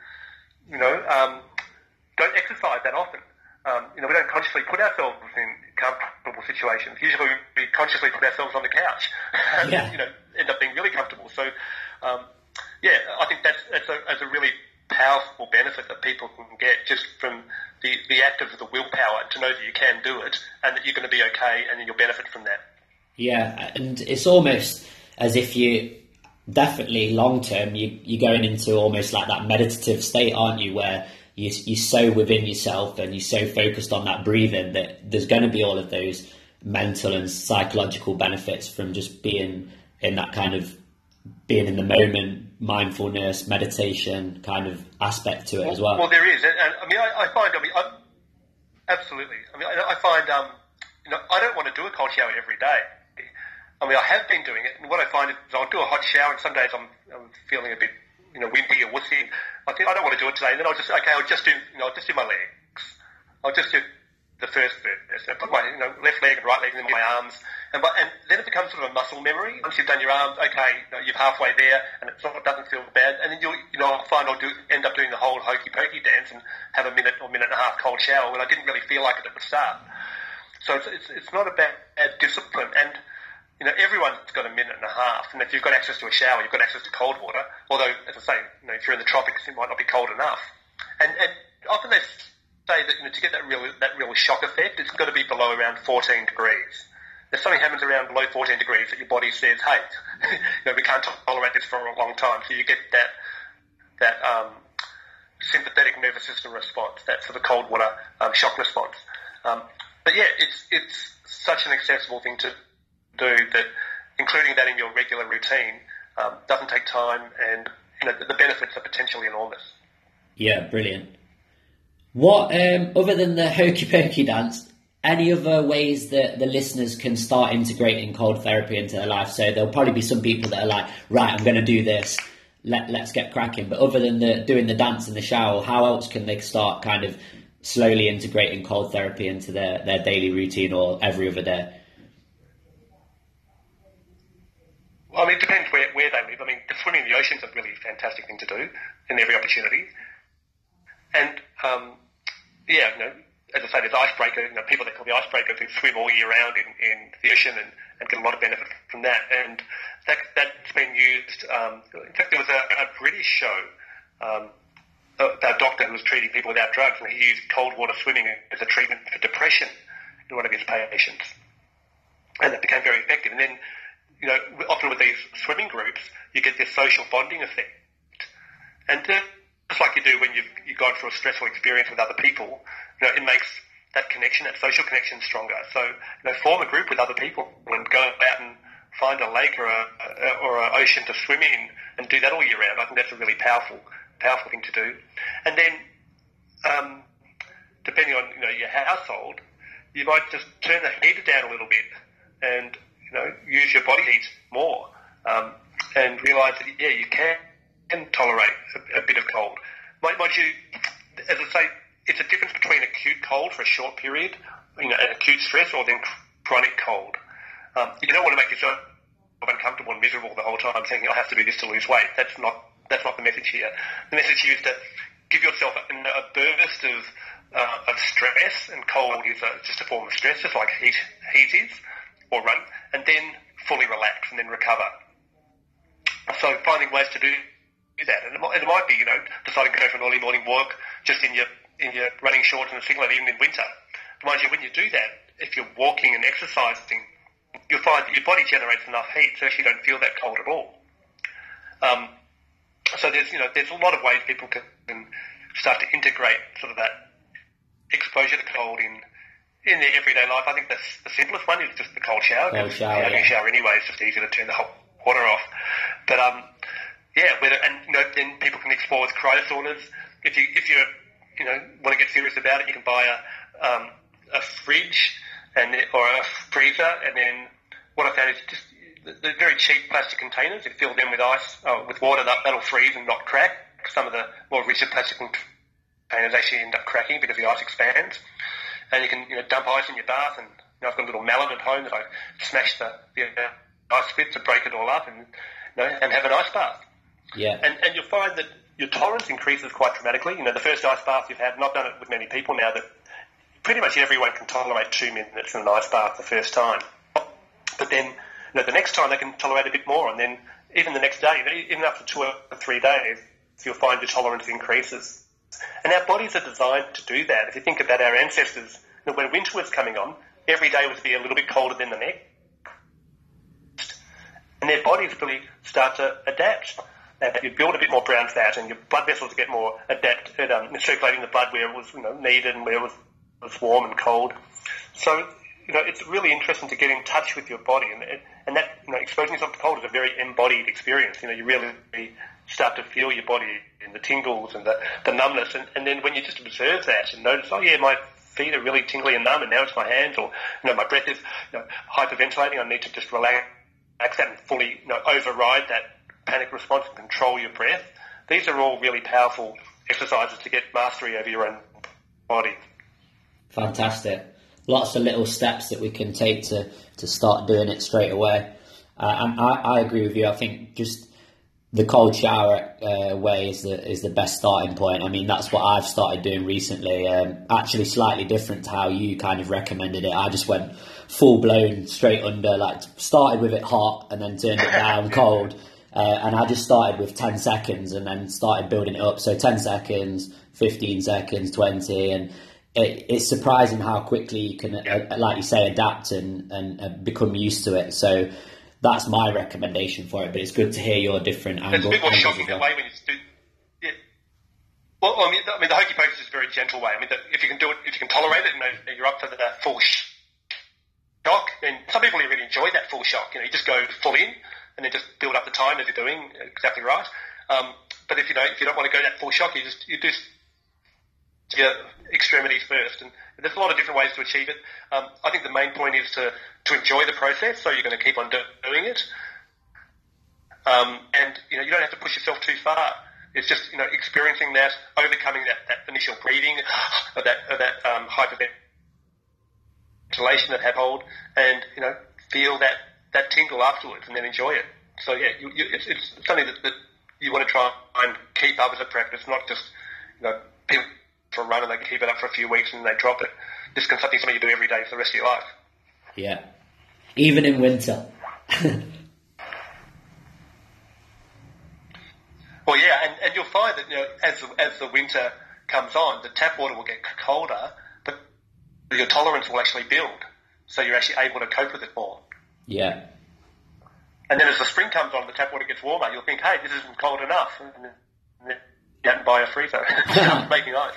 don't exercise that often. We don't consciously put ourselves in comfortable situations. Usually we consciously put ourselves on the couch and, end up being really comfortable. So, I think that's a really powerful benefit that people can get just from the act of the willpower to know that you can do it and that you're going to be okay and you'll benefit from that. Yeah, and it's almost as if you definitely long term you're going into almost like that meditative state, aren't you, where you're so within yourself and you're so focused on that breathing that there's going to be all of those mental and psychological benefits from just being in that kind of being in the moment, mindfulness, meditation kind of aspect to it as well. Well, there is, and I find absolutely. I find I don't want to do a cold shower every day. I have been doing it, and what I find is I'll do a hot shower, and some days I'm feeling a bit, wimpy or wussy. I think I don't want to do it today, and then I'll just do my legs. I'll just do the first bit. So I put my left leg and right leg in my arms, and then it becomes sort of a muscle memory. Once you've done your arms, okay, you're halfway there, and it sort of doesn't feel bad. And then I'll find I'll end up doing the whole hokey pokey dance and have a minute or minute and a half cold shower when I didn't really feel like it at the start. So it's not a bad discipline, and everyone's got a minute and a half, and if you've got access to a shower, you've got access to cold water. Although, as I say, if you're in the tropics, it might not be cold enough. And often they say that to get that real shock effect, it's got to be below around 14 degrees. If something happens around below 14 degrees, that your body says, hey, we can't tolerate this for a long time. So you get that sympathetic nervous system response, that sort of cold water shock response. But yeah, it's such an accessible thing to do that including that in your regular routine doesn't take time, and the benefits are potentially enormous. Yeah, brilliant. What other than the hokey pokey dance, any other ways that the listeners can start integrating cold therapy into their life? So there'll probably be some people that are like, right, I'm going to do this, let's get cracking. But other than doing the dance in the shower, how else can they start kind of slowly integrating cold therapy into their daily routine or every other day? Well, it depends where they live. Swimming in the ocean is a really fantastic thing to do in every opportunity. And, as I say, there's icebreaker, people that call the icebreaker who swim all year round in the ocean and get a lot of benefit from that. And that's been used. In fact, there was a British show a doctor who was treating people without drugs, and he used cold water swimming as a treatment for depression in one of his patients. And that became very effective. And then, often with these swimming groups, you get this social bonding effect. And just like you do when you've gone through a stressful experience with other people, it makes that connection, that social connection stronger. So, form a group with other people and go out and find a lake or an ocean to swim in and do that all year round. I think that's a really powerful thing to do. And then, depending on, your household, you might just turn the heater down a little bit and, use your body heat more, and realise that, you can tolerate a bit of cold. Mind you, as I say, it's a difference between acute cold for a short period, and acute stress, or then chronic cold. You don't want to make yourself uncomfortable and miserable the whole time, thinking, I have to do this to lose weight. That's not the message here. The message here is to give yourself a burst of stress, and cold is just a form of stress, just like heat is, or run, and then fully relax and then recover. So finding ways to do that, and it might be, deciding to go for an early morning walk just in your running shorts and a singlet, even in winter. But mind you, when you do that, if you're walking and exercising, you'll find that your body generates enough heat so you don't feel that cold at all. So there's a lot of ways people can start to integrate sort of that exposure to cold in their everyday life. I think the simplest one is just the cold shower. Having a shower anyway, it's just easy to turn the hot water off. But then people can explore with cryosaunas. If you want to get serious about it, you can buy a fridge or a freezer, and then what I found is just the very cheap plastic containers. You fill them with ice, with water, that'll freeze and not crack. Some of the more rigid plastic containers actually end up cracking because the ice expands. And you can dump ice in your bath, and I've got a little mallet at home that I smash the ice with to break it all up, and and have an ice bath. Yeah. And you'll find that your tolerance increases quite dramatically. The first ice bath you've had, and I've done it with many people now, that pretty much everyone can tolerate 2 minutes in an ice bath the first time. But then, the next time they can tolerate a bit more, and then even the next day, even after 2 or 3 days, you'll find your tolerance increases. And our bodies are designed to do that. If you think about our ancestors, when winter was coming on, every day would be a little bit colder than the next. And their bodies really start to adapt. You build a bit more brown fat, and your blood vessels get more adept at circulating the blood where it was needed and where it was warm and cold. So, it's really interesting to get in touch with your body, and that exposing yourself to cold is a very embodied experience. You really start to feel your body and the tingles and the numbness, and then when you just observe that and notice, my feet are really tingly and numb, and now it's my hands, or my breath is hyperventilating. I need to just relax that and fully override that panic response and control your breath. These are all really powerful exercises to get mastery over your own body. Fantastic. Lots of little steps that we can take to start doing it straight away. And I agree with you. I think just the cold shower way is the best starting point. I mean, that's what I've started doing recently. Actually, slightly different to how you kind of recommended it. I just went full blown straight under, started with it hot and then turned it down cold. And I just started with 10 seconds and then started building it up. So 10 seconds, 15 seconds, 20, and it's surprising how quickly you can, like you say, adapt and become used to it. So that's my recommendation for it, but it's good to hear your different angles. It's a bit more shocking that way when you do. Yeah. Well, I mean, the hokey pokey is a very gentle way. I mean, if you can do it, if you can tolerate it, and you're up for the full shock, then some people really enjoy that full shock. You just go full in, and then just build up the time as you're doing exactly right. But if you don't want to go that full shock, you do your extremities first, and there's a lot of different ways to achieve it. I think the main point is to enjoy the process, so you're going to keep on doing it, and you don't have to push yourself too far. It's just experiencing that, overcoming that initial breathing, of that hyperventilation that have hold, and feel that tingle afterwards, and then enjoy it. So it's something that you want to try and keep up as a practice, not just people for a run and they keep it up for a few weeks and they drop it. This can something you do every day for the rest of your life. Yeah, even in winter. Well, Well, yeah, and you'll find that as the winter comes on, the tap water will get colder, but your tolerance will actually build, so you're actually able to cope with it more. Yeah. And then as the spring comes on, the tap water gets warmer. You'll think, hey, this isn't cold enough, and then you have to buy a freezer, start making ice.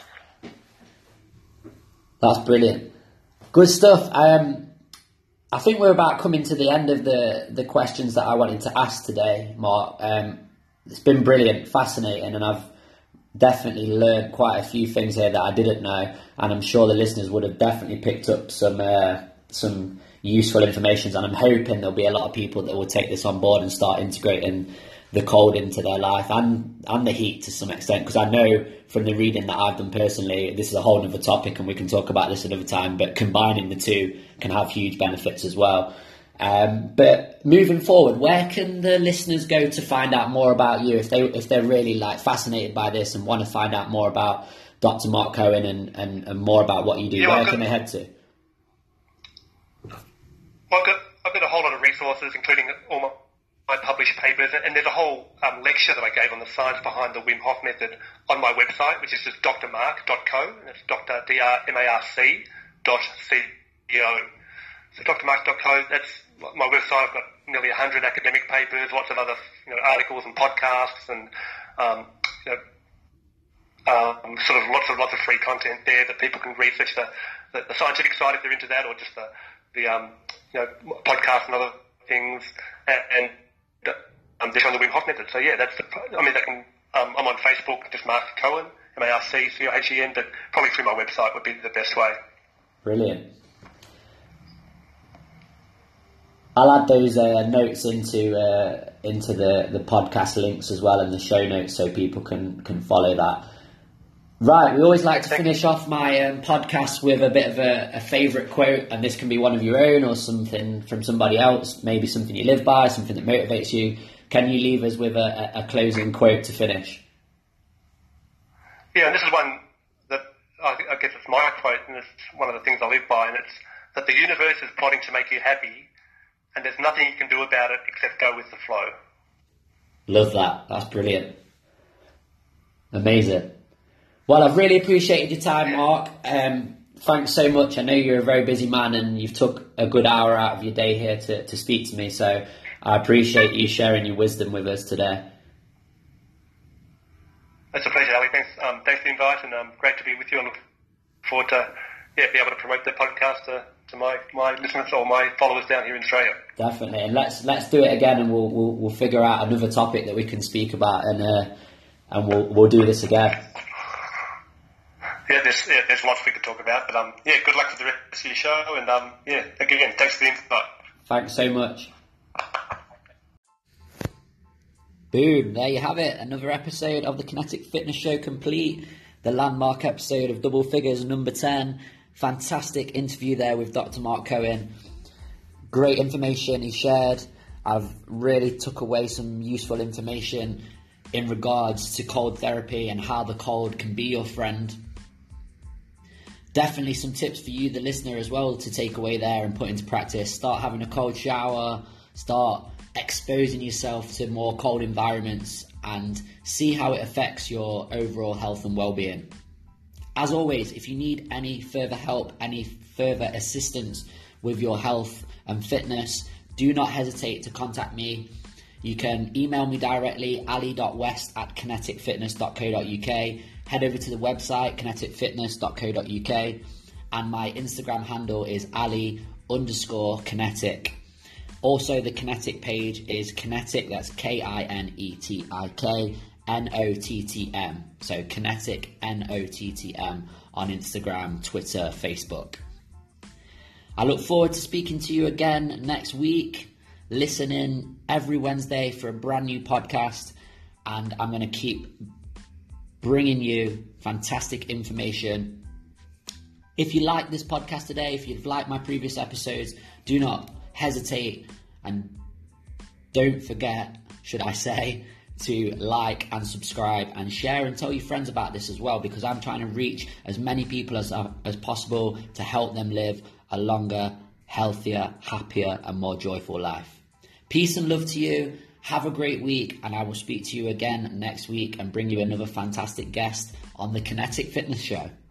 That's brilliant. Good stuff. I think we're about coming to the end of the questions that I wanted to ask today, Mark. It's been brilliant, fascinating, and I've definitely learned quite a few things here that I didn't know, and I'm sure the listeners would have definitely picked up some useful information, and I'm hoping there'll be a lot of people that will take this on board and start integrating the cold into their life and the heat to some extent, because I know from the reading that I've done personally, this is a whole other topic and we can talk about this another time, but combining the two can have huge benefits as well. But moving forward, where can the listeners go to find out more about you if they're really fascinated by this and want to find out more about Dr. Mark Cohen and more about what you do? Where can they head to? Well, I've got a whole lot of resources, including all my published papers, and there's a whole lecture that I gave on the science behind the Wim Hof method on my website, which is just drmark.co, and it's drmarc.co. So drmark.co, that's my website. I've got nearly 100 academic papers, lots of other articles and podcasts, and sort of lots of free content there that people can research the scientific side if they're into that, or just the podcast and other things, and just on the Wim Hof method. So yeah, I'm on Facebook, just Mark Cohen, MarcCohen, but probably through my website would be the best way. Brilliant. I'll add those notes into the podcast links as well in the show notes, so people can follow that. Right, we always like to finish off my podcast with a bit of a favourite quote, and this can be one of your own or something from somebody else, maybe something you live by, something that motivates you. Can you leave us with a closing quote to finish? Yeah, and this is one that I guess it's my quote, and it's one of the things I live by, and it's that the universe is plotting to make you happy, and there's nothing you can do about it except go with the flow. Love that. That's brilliant. Amazing. Well, I've really appreciated your time, Mark. Thanks so much. I know you're a very busy man and you've took a good hour out of your day here to speak to me, so I appreciate you sharing your wisdom with us today. It's a pleasure, Ali. Thanks for the invite, and great to be with you. I look forward to be able to promote the podcast to my listeners or my followers down here in Australia. Definitely, and let's do it again, and we'll figure out another topic that we can speak about, and we'll do this again. Yeah, there's lots we could talk about, but good luck with the rest of your show, and again, thanks for the invite. Thanks so much. Boom, there you have it, another episode of the Kinetic Fitness Show complete, the landmark episode of Double Figures number 10. Fantastic interview there with Dr. Mark Cohen. Great information he shared. I've really took away some useful information in regards to cold therapy and how the cold can be your friend. Definitely some tips for you, the listener, as well, to take away there and put into practice. Start having a cold shower, start exposing yourself to more cold environments, and see how it affects your overall health and well-being. As always, if you need any further help, any further assistance with your health and fitness, do not hesitate to contact me. You can email me directly, ali.west@kineticfitness.co.uk. Head over to the website, kineticfitness.co.uk, and my Instagram handle is ali_kinetic. Also, the Kinetic page is Kinetic, that's Kinetik, NOTTM. So Kinetic, NOTTM on Instagram, Twitter, Facebook. I look forward to speaking to you again next week. Listen in every Wednesday for a brand new podcast, and I'm going to keep bringing you fantastic information. If you like this podcast today, if you've liked my previous episodes, do not hesitate and don't forget, should I say, to like and subscribe and share and tell your friends about this as well, because I'm trying to reach as many people as possible to help them live a longer, healthier, happier and more joyful life. Peace and love to you. Have a great week, and I will speak to you again next week and bring you another fantastic guest on the Kinetic Fitness Show.